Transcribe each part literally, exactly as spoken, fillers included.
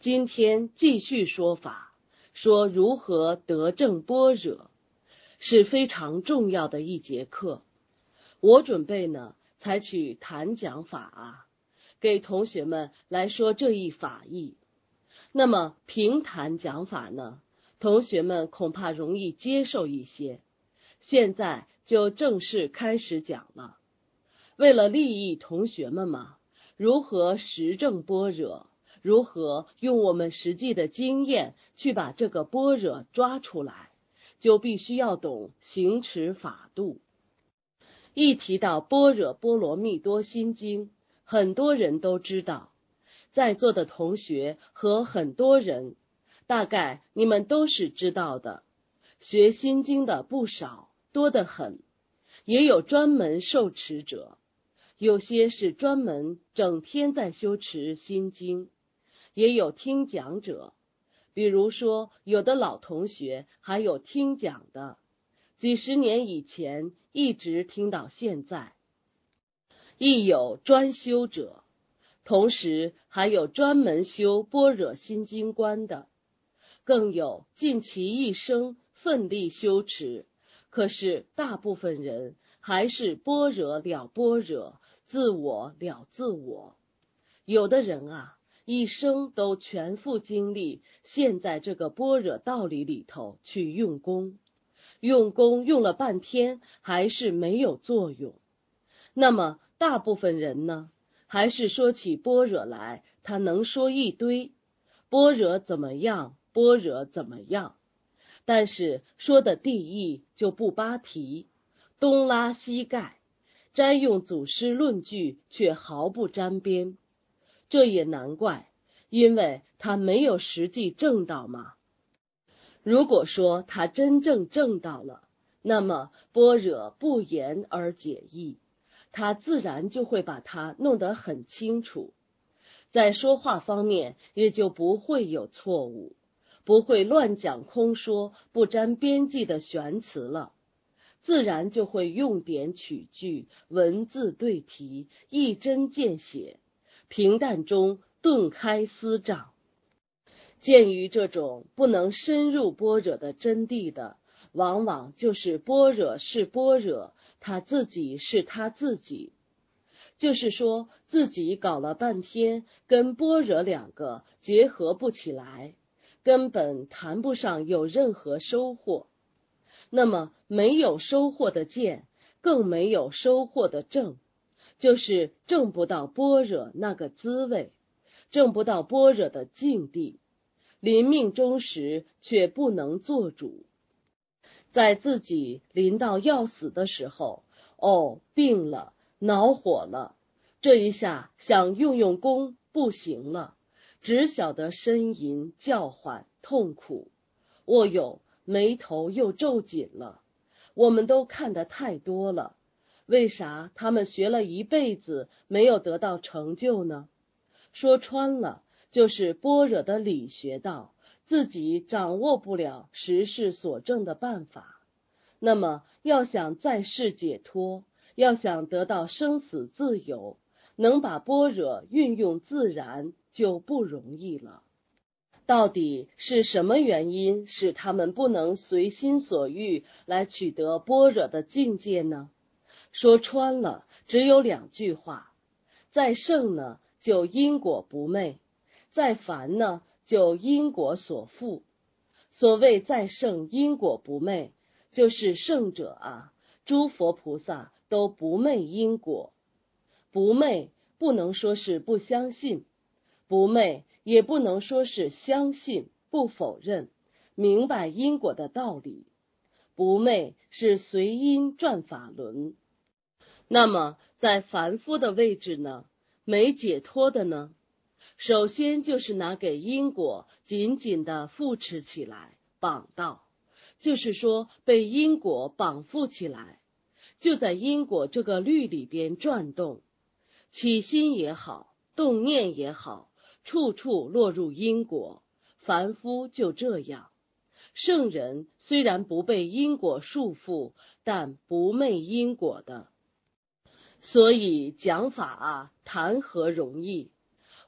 今天继续说法，说如何得正般若，是非常重要的一节课。我准备呢，采取谈讲法啊，给同学们来说这一法义。那么平谈讲法呢，同学们恐怕容易接受一些。现在就正式开始讲了。为了利益同学们嘛，如何实证般若，如何用我们实际的经验去把这个般若抓出来，就必须要懂行持法度。一提到般若波罗蜜多心经，很多人都知道，在座的同学和很多人，大概你们都是知道的。学心经的不少，多得很，也有专门受持者，有些是专门整天在修持心经，也有听讲者，比如说有的老同学还有听讲的，几十年以前一直听到现在，亦有专修者，同时还有专门修般若心经观的，更有尽其一生奋力修持，可是大部分人还是般若了般若，自我了自我。有的人啊，一生都全副精力陷在这个般若道理里头去用功，用功用了半天还是没有作用。那么大部分人呢，还是说起般若来，他能说一堆，般若怎么样，般若怎么样，但是说的地义就不扒题，东拉西盖，摘用祖师论据却毫不沾边。这也难怪，因为他没有实际证到嘛。如果说他真正证到了，那么般若不言而解义，他自然就会把它弄得很清楚，在说话方面也就不会有错误，不会乱讲空说，不沾边际的玄词了，自然就会用典取句，文字对题，一针见血，平淡中顿开思障。鉴于这种不能深入般若的真谛的，往往就是般若是般若，他自己是他自己，就是说自己搞了半天跟般若两个结合不起来，根本谈不上有任何收获。那么没有收获的见，更没有收获的证，就是证不到般若那个滋味，证不到般若的境地，临命终时却不能做主。在自己临到要死的时候，哦，病了，恼火了，这一下想用用功不行了，只晓得呻吟叫唤痛苦，哦哟，眉头又皱紧了。我们都看得太多了，为啥他们学了一辈子没有得到成就呢？说穿了，就是般若的理学到，自己掌握不了实事所证的办法。那么要想在世解脱，要想得到生死自由，能把般若运用自然就不容易了。到底是什么原因使他们不能随心所欲来取得般若的境界呢？说穿了，只有两句话：在圣呢，就因果不昧；在凡呢，就因果所缚。所谓在圣因果不昧，就是圣者啊，诸佛菩萨都不昧因果。不昧不能说是不相信，不昧也不能说是相信不否认，明白因果的道理。不昧是随因转法轮。那么在凡夫的位置呢，没解脱的呢，首先就是拿给因果紧紧地扶持起来，绑到，就是说被因果绑缚起来，就在因果这个律里边转动，起心也好，动念也好，处处落入因果。凡夫就这样，圣人虽然不被因果束缚，但不昧因果的。所以讲法啊，谈何容易？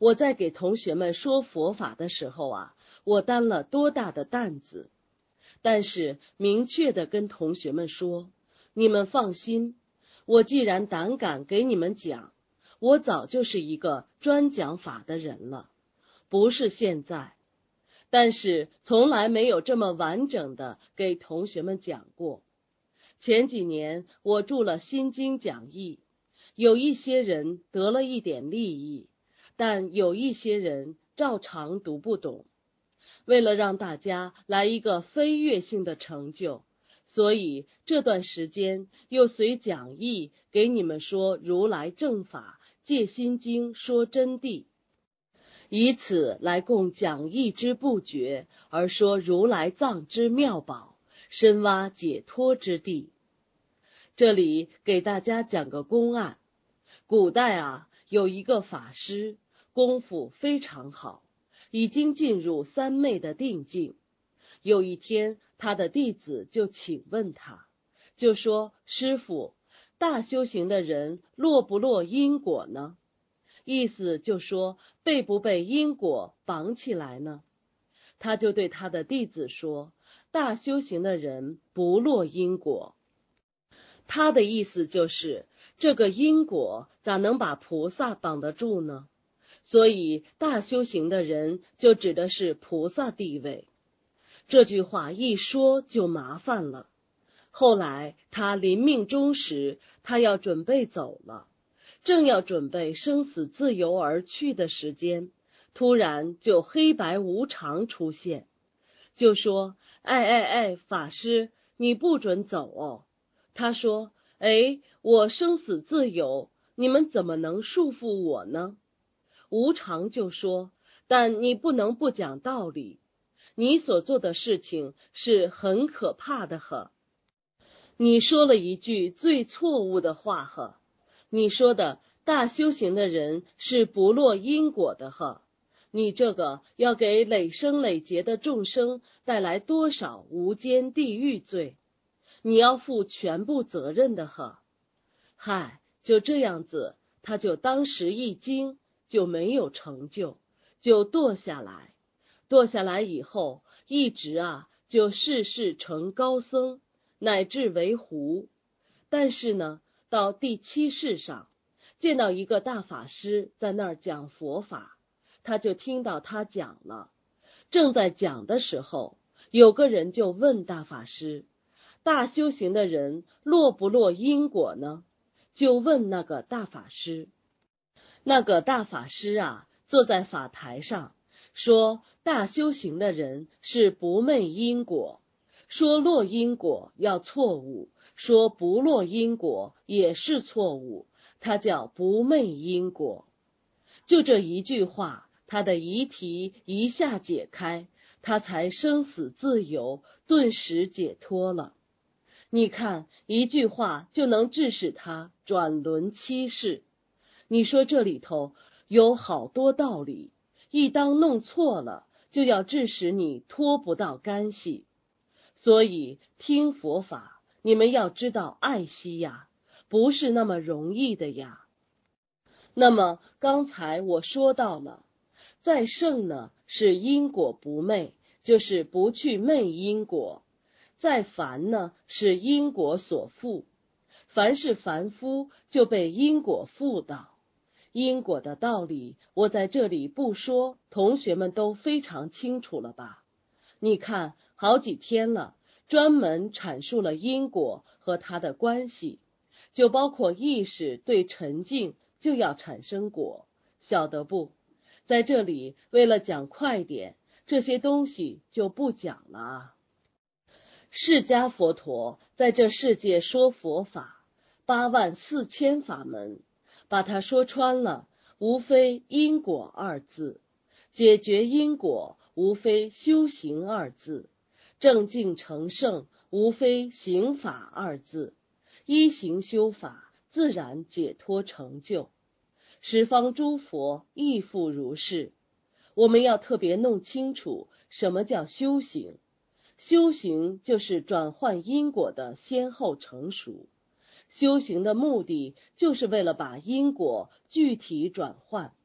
我在给同学们说佛法的时候啊，我担了多大的担子。但是明确地跟同学们说，你们放心，我既然胆敢给你们讲，我早就是一个专讲法的人了，不是现在。但是从来没有这么完整的给同学们讲过。前几年我著了心经讲义，有一些人得了一点利益，但有一些人照常读不懂。为了让大家来一个飞跃性的成就，所以这段时间又随讲义给你们说如来正法，借心经说真谛，以此来供讲义之不绝，而说如来藏之妙宝，深挖解脱之地。这里给大家讲个公案，古代啊，有一个法师，功夫非常好，已经进入三昧的定境。有一天，他的弟子就请问他，就说：师父，大修行的人落不落因果呢？意思就说被不被因果绑起来呢？他就对他的弟子说，大修行的人不落因果。他的意思就是，这个因果咋能把菩萨绑得住呢？所以大修行的人就指的是菩萨地位。这句话一说就麻烦了。后来他临命终时，他要准备走了，正要准备生死自由而去的时间，突然就黑白无常出现，就说：哎哎哎，法师，你不准走哦。他说：哎，我生死自由，你们怎么能束缚我呢？无常就说：但你不能不讲道理，你所做的事情是很可怕的呵。你说了一句最错误的话呵，你说的大修行的人是不落因果的呵，你这个要给累生累劫的众生带来多少无间地狱罪，你要负全部责任的呵。嗨，就这样子，他就当时一惊，就没有成就，就堕下来。堕下来以后，一直啊就世世成高僧，乃至为狐。但是呢，到第七世上，见到一个大法师在那儿讲佛法，他就听到他讲了。正在讲的时候，有个人就问大法师：大修行的人落不落因果呢？就问那个大法师。那个大法师啊，坐在法台上说，大修行的人是不昧因果，说落因果要错误，说不落因果也是错误，它叫不昧因果。就这一句话，他的疑题一下解开，他才生死自由，顿时解脱了。你看，一句话就能致使他转轮七世。你说这里头有好多道理，一当弄错了，就要致使你脱不到干系。所以听佛法，你们要知道爱惜呀，不是那么容易的呀。那么刚才我说到了，再胜呢是因果不昧，就是不去昧因果。再凡呢是因果所缚，凡是凡夫就被因果缚到。因果的道理我在这里不说，同学们都非常清楚了吧？你看好几天了，专门阐述了因果和它的关系，就包括意识对沉静就要产生果，晓得不？在这里为了讲快点，这些东西就不讲了啊。释迦佛陀在这世界说佛法，八万四千法门，把它说穿了，无非因果二字，解决因果无非修行二字，正境成圣无非行法二字，依行修法自然解脱成就。十方诸佛亦复如是。我们要特别弄清楚什么叫修行。修行就是转换因果的先后成熟，修行的目的就是为了把因果具体转换，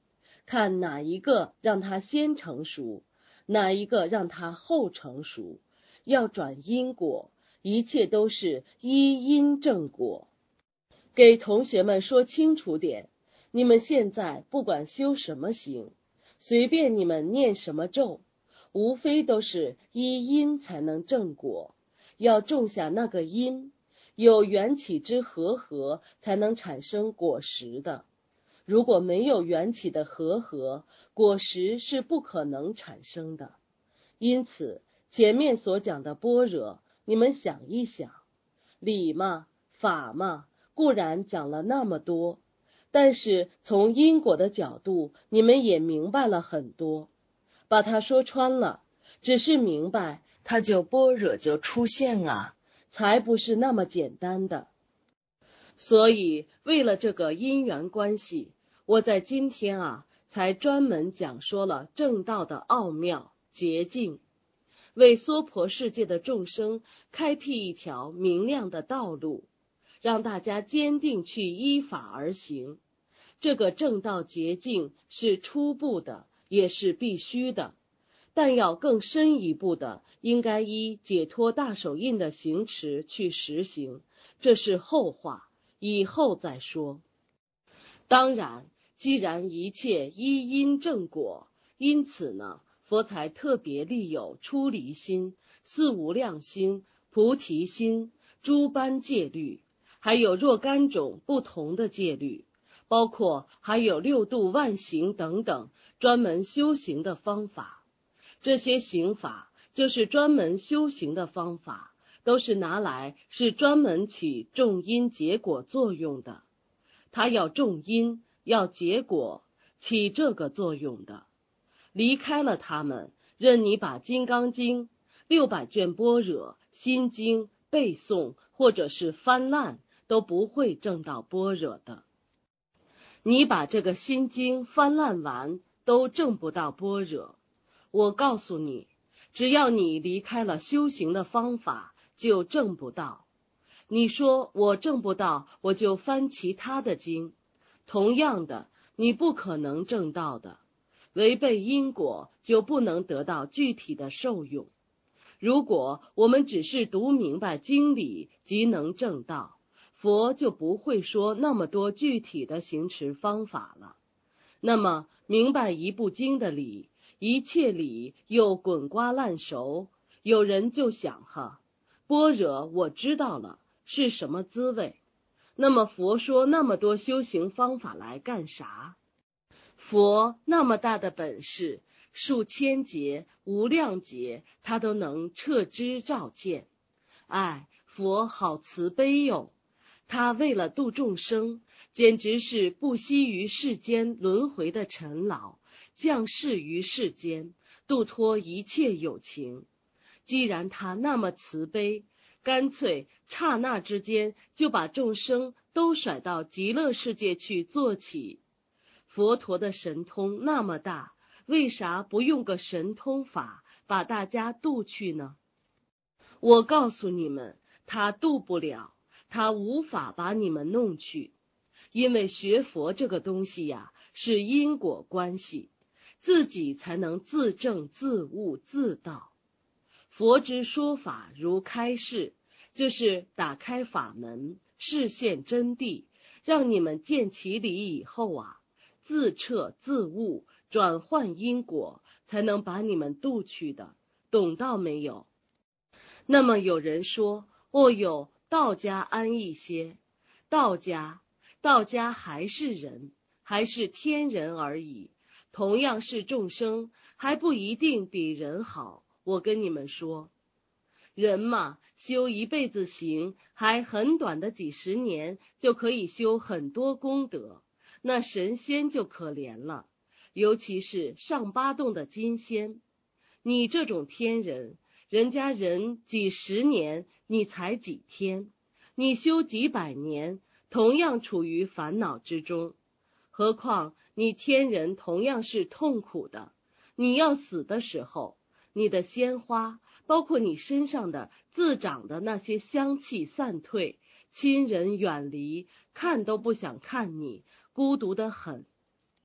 看哪一个让它先成熟，哪一个让它后成熟。要转因果，一切都是依因正果。给同学们说清楚点，你们现在不管修什么行，随便你们念什么咒，无非都是依因才能正果，要种下那个因，有缘起之和合才能产生果实的。如果没有缘起的和合，果实是不可能产生的。因此前面所讲的般若，你们想一想，理嘛法嘛固然讲了那么多，但是从因果的角度，你们也明白了很多。把它说穿了，只是明白，它就般若就出现啊，才不是那么简单的。所以为了这个因缘关系，我在今天啊，才专门讲说了正道的奥妙捷径，为娑婆世界的众生开辟一条明亮的道路，让大家坚定去依法而行。这个正道捷径是初步的，也是必须的，但要更深一步的，应该依解脱大手印的行持去实行，这是后话，以后再说。当然，既然一切依因正果，因此呢，佛才特别立有出离心、四无量心、菩提心诸般戒律，还有若干种不同的戒律，包括还有六度万行等等专门修行的方法。这些行法就是专门修行的方法，都是拿来是专门起种因结果作用的。它要种因，要结果，起这个作用的。离开了它们，任你把《金刚经》、六百卷般若、心经背诵或者是翻烂，都不会证到般若的。你把这个心经翻烂完，都证不到般若。我告诉你，只要你离开了修行的方法，就证不到。你说我证不到，我就翻其他的经，同样的，你不可能证到的。违背因果，就不能得到具体的受用。如果我们只是读明白经理即能证道，佛就不会说那么多具体的行持方法了。那么明白一部经的理，一切理又滚瓜烂熟，有人就想哈，般若我知道了是什么滋味，那么佛说那么多修行方法来干啥？佛那么大的本事，数千劫无量劫他都能彻知照见。哎，佛好慈悲哟，他为了度众生，简直是不惜于世间轮回的尘劳，降世于世间，度脱一切有情。既然他那么慈悲，干脆刹那之间就把众生都甩到极乐世界去做起。佛陀的神通那么大，为啥不用个神通法把大家渡去呢？我告诉你们，他渡不了，他无法把你们弄去。因为学佛这个东西呀，是因果关系，自己才能自证自悟自道。佛之说法如开示，就是打开法门，示现真谛，让你们见其理以后啊，自彻自悟，转换因果，才能把你们渡去的，懂到没有？那么有人说，哦哟，道家安逸些，道家道家还是人，还是天人而已，同样是众生，还不一定比人好。我跟你们说，人嘛，修一辈子行，还很短的几十年就可以修很多功德，那神仙就可怜了，尤其是上八洞的金仙。你这种天人，人家人几十年，你才几天，你修几百年，同样处于烦恼之中。何况你天人同样是痛苦的，你要死的时候，你的鲜花，包括你身上的自长的那些香气散退，亲人远离，看都不想看你，孤独得很。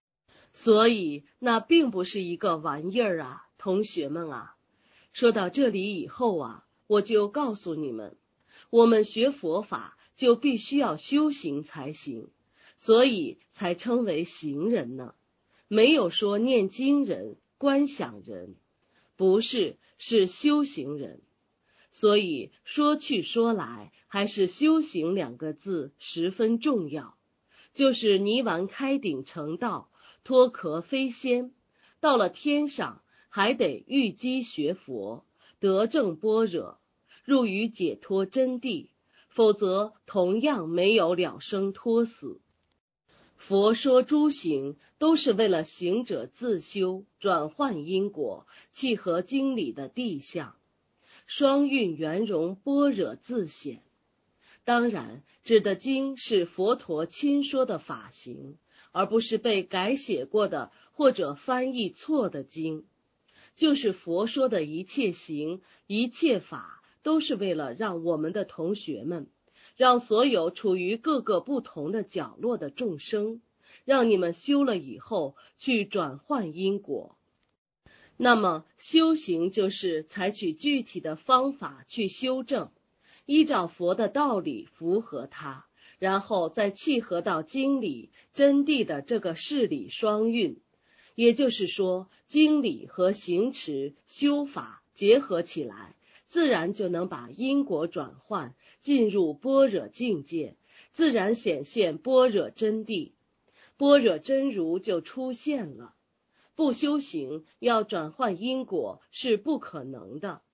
所以那并不是一个玩意儿啊，同学们啊。说到这里以后啊，我就告诉你们，我们学佛法就必须要修行才行，所以才称为行人呢。没有说念经人、观想人，不是，是修行人。所以说去说来，还是修行两个字十分重要。就是泥丸开顶成道，脱壳飞仙，到了天上还得遇机学佛，得正般若，入于解脱真谛，否则同样没有了生脱死。佛说诸行都是为了行者自修，转换因果，契合经理的谛象，双运圆融，般若自显。当然，指的经是佛陀亲说的法行，而不是被改写过的或者翻译错的经。就是佛说的一切行、一切法，都是为了让我们的同学们，让所有处于各个不同的角落的众生，让你们修了以后去转换因果。那么修行就是采取具体的方法去修正，依照佛的道理符合它，然后再契合到经理真谛的这个事理双运。也就是说，经理和行持修法结合起来，自然就能把因果转换，进入般若境界，自然显现般若真谛，般若真如就出现了。不修行要转换因果是不可能的。